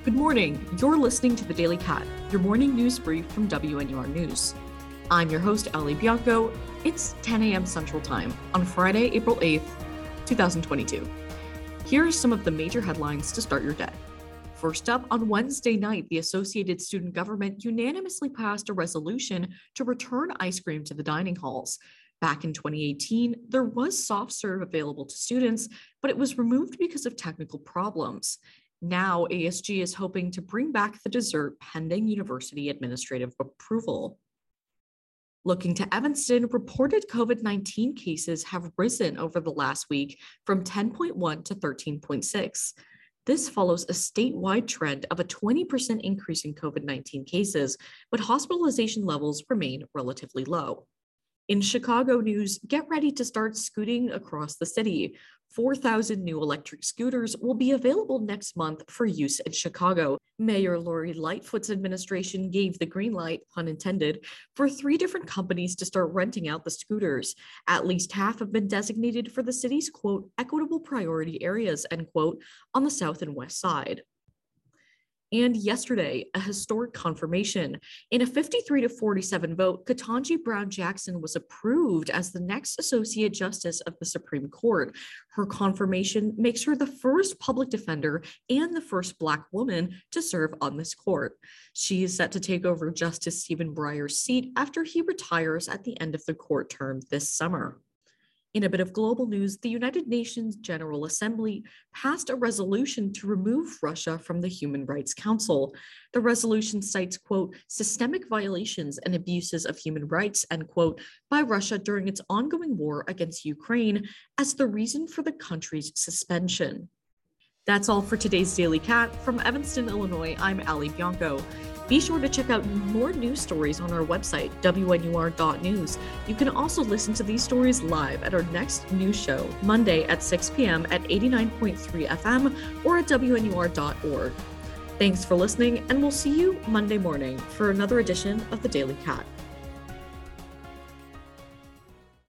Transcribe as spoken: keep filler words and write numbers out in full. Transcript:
Good morning. You're listening to The Daily Cat, your morning news brief from W N U R News. I'm your host, Ali Bianco. It's ten a.m. Central Time on Friday, April eighth, twenty twenty-two. Here are some of the major headlines to start your day. First up, on Wednesday night, the Associated Student Government unanimously passed a resolution to return ice cream to the dining halls. Back in twenty eighteen, there was soft serve available to students, but it was removed because of technical problems. Now, A S G is hoping to bring back the dessert pending university administrative approval. Looking to Evanston, reported COVID nineteen cases have risen over the last week from ten point one to thirteen point six. This follows a statewide trend of a twenty percent increase in COVID nineteen cases, but hospitalization levels remain relatively low. In Chicago news, get ready to start scooting across the city. four thousand new electric scooters will be available next month for use in Chicago. Mayor Lori Lightfoot's administration gave the green light, pun intended, for three different companies to start renting out the scooters. At least half have been designated for the city's, quote, equitable priority areas, end quote, on the south and west side. And yesterday, a historic confirmation. In a fifty-three to forty-seven vote, Ketanji Brown Jackson was approved as the next Associate Justice of the Supreme Court. Her confirmation makes her the first public defender and the first Black woman to serve on this court. She is set to take over Justice Stephen Breyer's seat after he retires at the end of the court term this summer. In a bit of global news, the United Nations General Assembly passed a resolution to remove Russia from the Human Rights Council. The resolution cites, quote, systemic violations and abuses of human rights, end quote, by Russia during its ongoing war against Ukraine as the reason for the country's suspension. That's all for today's Daily Cat. From Evanston, Illinois, I'm Ali Bianco. Be sure to check out more news stories on our website, W N U R dot news. You can also listen to these stories live at our next news show, Monday at six p.m. at eighty-nine point three F M or at W N U R dot org. Thanks for listening, and we'll see you Monday morning for another edition of The Daily Cat.